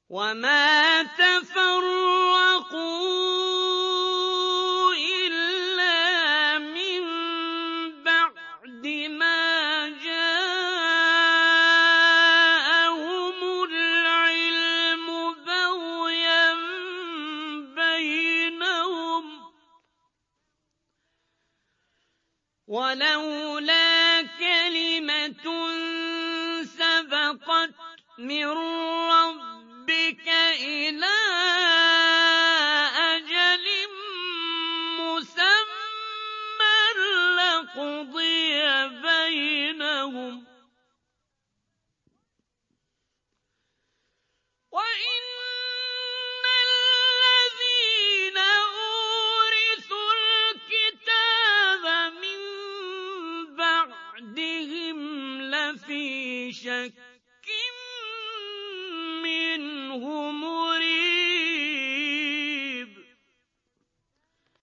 وَمَا تَفَرَّقُوا إِلَّا مِن بَعْدِ مَا جَاءَهُمُ الْعِلْمُ بَغْيًا بَيْنَهُمْ ۚ وَلَوْلَا كَلِمَةٌ سَبَقَتْ مِن رَّبِّكَ